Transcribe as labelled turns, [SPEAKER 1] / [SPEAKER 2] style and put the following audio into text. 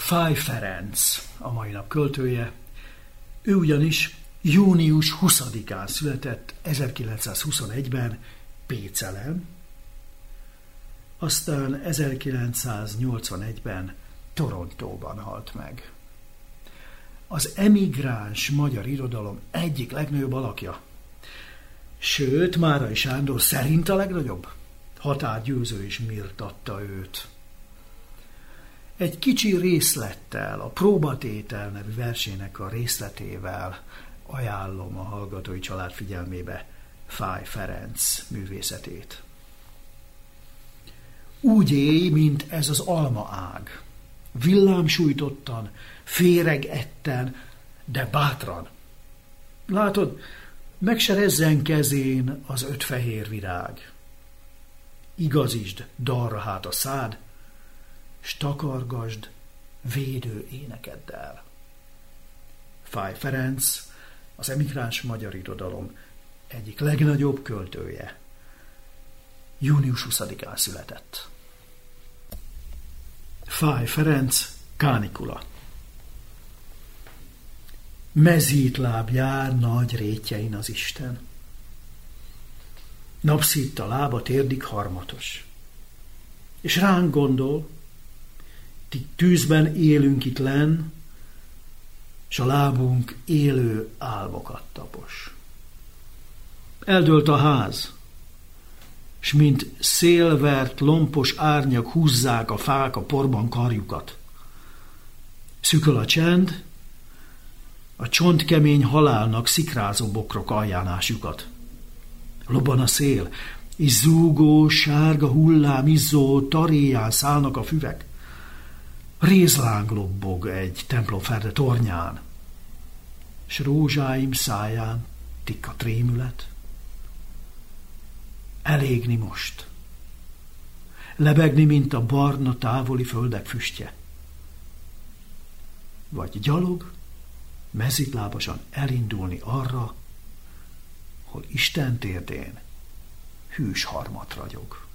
[SPEAKER 1] Fáy Ferenc a mai nap költője. Ő ugyanis június 20-án született 1921-ben Pécelen, aztán 1981-ben Torontóban halt meg. Az emigráns magyar irodalom egyik legnagyobb alakja. Sőt, Márai Sándor szerint a legnagyobb. Határgyőző is méltatta őt. Egy kicsi részlettel, a Próbatétel nevű versének a részletével ajánlom a hallgatói család figyelmébe Fáy Ferenc művészetét. Úgy élj, mint ez az almaág, villámsújtottan, féregetten, de bátran. Látod, meg se rezzen kezén az 5 fehér virág. Igazítsd dalra hát a szád, s takargasd védő énekeddel. Fáy Ferenc, az emigráns magyar irodalom egyik legnagyobb költője. Június 20-án született. Fáy Ferenc, Kánikula. Mezítláb jár nagy rétjein az Isten. Napszitt a lába térdig harmatos. És ránk gondol, ti tűzben élünk itt lenn, s a lábunk élő álmokat tapos. Eldőlt a ház, s mint szélvert, lompos árnyak húzzák a fák a porban karjukat. Szüköl a csend, a csontkemény halálnak szikrázó bokrok aljánásjukat. Lobban a szél, és zúgó, sárga hullám izzó taréján szállnak a füvek. Rézláng lobbog egy templomferde tornyán, s rózsáim száján tikka trémület. Elégni most, lebegni, mint a barna távoli földek füstje. Vagy gyalog, mezitlábasan elindulni arra, hol Isten térdén hűs harmat ragyog.